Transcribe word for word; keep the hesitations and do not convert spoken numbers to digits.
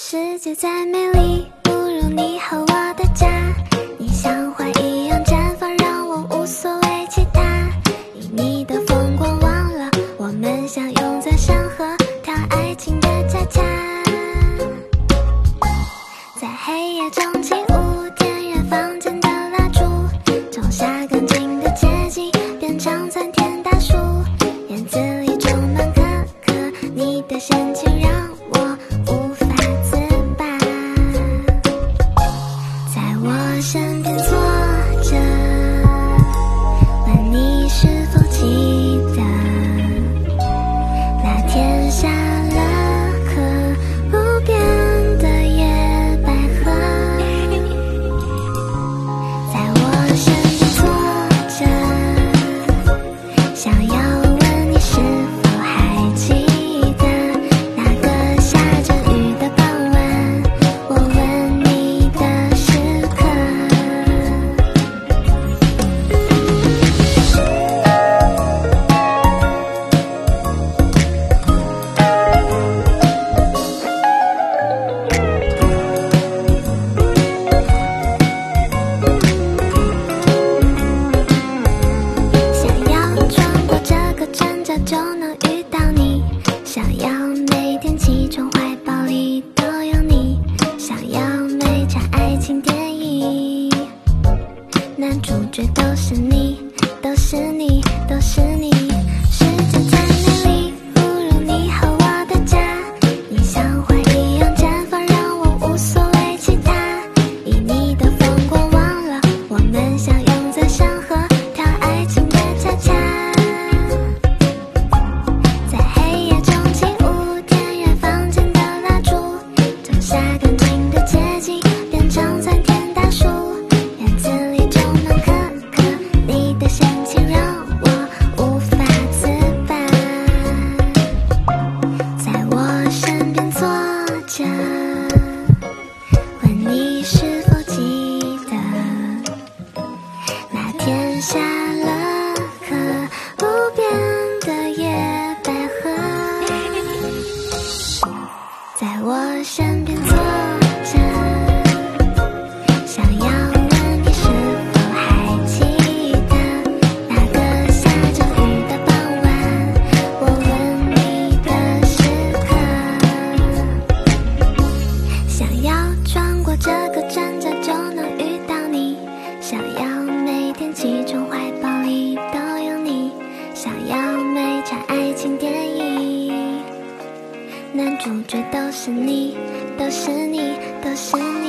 世界再美丽，不如你和我的家。你像花一样绽放，让我无所谓其他。以你的风光忘了，我们相拥在山河，跳爱情的恰恰。在黑夜中起舞，点燃房间的蜡烛，种下干净的结晶，变成参天大树。院子里种满可可，你的深情让我无法自拔。在我身边坐着，问你是否记得那天下了颗不变的野百合。在我身边坐着，想要问你是否还记得那个下着雨的傍晚，我吻你的时刻。想要穿过这个转角就能遇到你，想要每天起床怀抱里都有你，想要每场爱情电影男主角都是你，都是你，都是你。世界再美丽，不如你和我的家。你像花一样绽放，让我无所谓其他。以你的风光忘了，我们相拥在山河，跳爱情的恰恰。在黑夜中起舞，点燃房间的蜡烛，种下干净的结晶，变成参天大树。院子里种满可可，你的深情让我无法自拔。在我身边坐着，问你是否记得那天下了颗不变的野百合。在我身边坐着，想要问你是否还记得那个下着雨的傍晚，我吻你的时刻。想要穿过这个转角就能遇到你，想要每天起床怀抱里都有你，想要每场爱情电影男主角都是你，都是你，都是你。